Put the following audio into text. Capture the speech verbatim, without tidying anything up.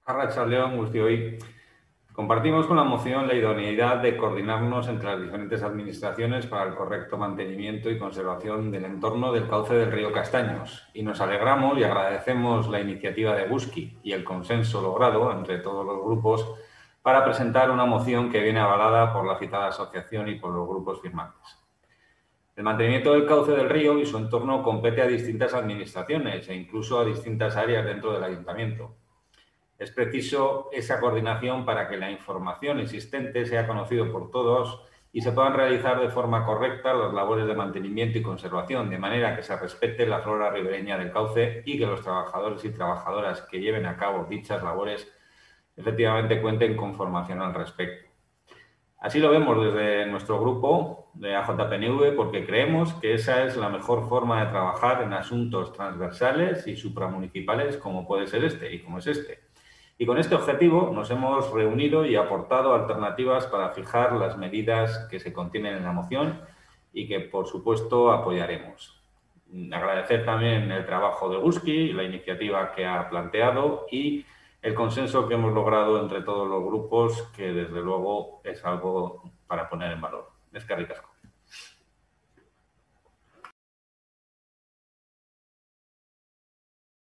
Arratsaldeon guztioi. Compartimos con la moción la idoneidad de coordinarnos entre las diferentes administraciones para el correcto mantenimiento y conservación del entorno del cauce del río Castaños, y nos alegramos y agradecemos la iniciativa de Busqui y el consenso logrado entre todos los grupos para presentar una moción que viene avalada por la citada asociación y por los grupos firmantes. El mantenimiento del cauce del río y su entorno compete a distintas administraciones e incluso a distintas áreas dentro del ayuntamiento. Es preciso esa coordinación para que la información existente sea conocida por todos y se puedan realizar de forma correcta las labores de mantenimiento y conservación, de manera que se respete la flora ribereña del cauce y que los trabajadores y trabajadoras que lleven a cabo dichas labores efectivamente cuenten con formación al respecto. Así lo vemos desde nuestro grupo de A J P N V, porque creemos que esa es la mejor forma de trabajar en asuntos transversales y supramunicipales como puede ser este y como es este. Y con este objetivo nos hemos reunido y aportado alternativas para fijar las medidas que se contienen en la moción y que, por supuesto, apoyaremos. Agradecer también el trabajo de Busqui, la iniciativa que ha planteado y el consenso que hemos logrado entre todos los grupos, que desde luego es algo para poner en valor. Eskerrik asko.